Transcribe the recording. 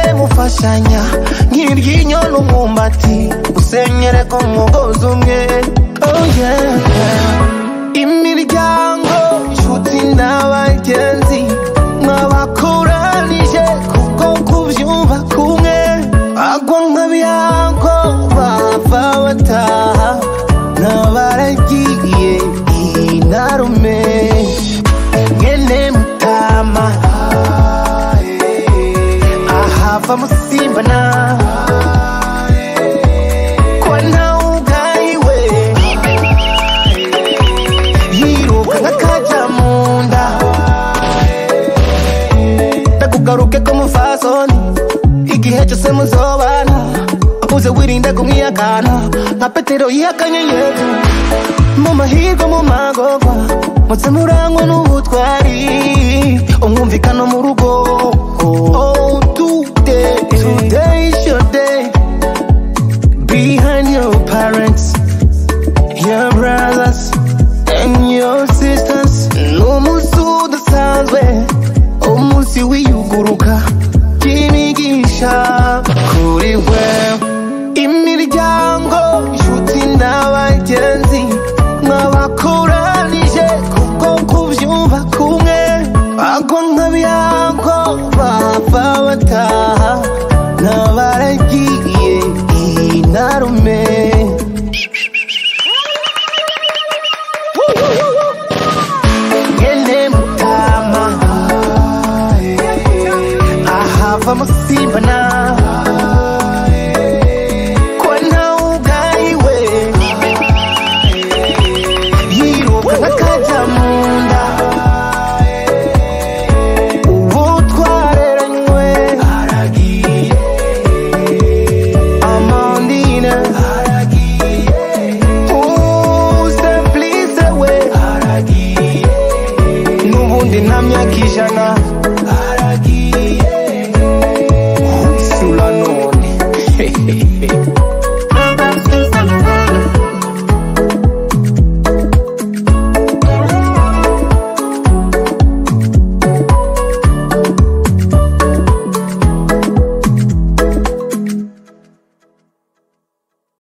mwese mufashanya nk'iryinyo n'umwumbati usenyere ku mugozi umwe. Oh yeah. Imiryango inshuti n'abagenzi mwabakoranije kubwo kubyumva kumwe. Agwa nk'abiyango bava bataha n'abaragiye inarume mwene Mutama ahava musimbana kwa ntawugayiwe yiruka nk'akaja munda. Ndakugaruke ko mufasoni igihe cyose muzobana uze wirinde kumwiyakana nka Petero yihakanye Yesu. Mu mahirwe mu magorwa muze murangwa n'ubutwari umwumvikano mu rugo. Oh, today is your day. Behind your parents, your brothers and your sisters. N'umunsi udasanzwe umunsi wiyuguruka by'imigisha kuri wewe. Imiryango inshuti n'abagenzi mwabakoranije kubwo kubyumva kumwe. Agwa nk'abiyango bava bataha n'abaragiye inarume. Mwene Mutama ahava musimbana